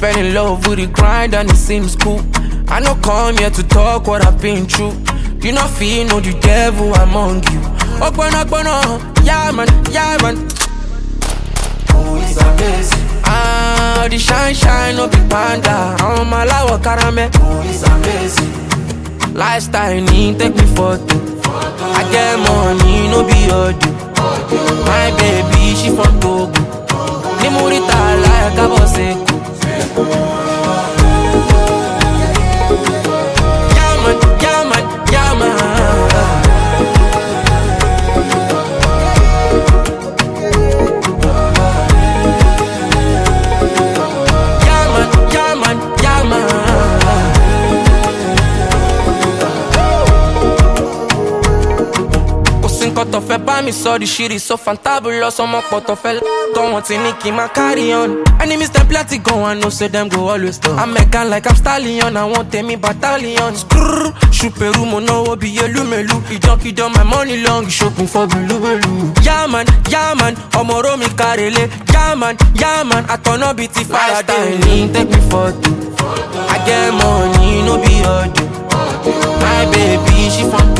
fell in love with the grind and it seems cool. I no come here to talk what I've been through. You not feel no the devil among you. Yeah man, yeah man. Oh, it's amazing. Ah, the shine no be panda. I'm a lawa karame. Oh, it's amazing. Lifestyle need take me photo. I get money, no be odu. My baby, she from Togo. Ni murita like a bosseko. Yeah man, yeah man, yeah man. Yeah man, yeah man, yeah man. Cut off a by me, so the shit is so fantabulous. I'm up out of a don't want to nick my carry on. Enemies them plenty go and no say them go always down. I'm making like I'm stallion, I want me battalion. Skrrr, Shuperu mono be a lumelu. He junkie down my money long, shopping for belu. Yeah man, omoro mi karele. Yeah man, I turn up it if I die. Take me photo. I get money, no be odu. My baby, she from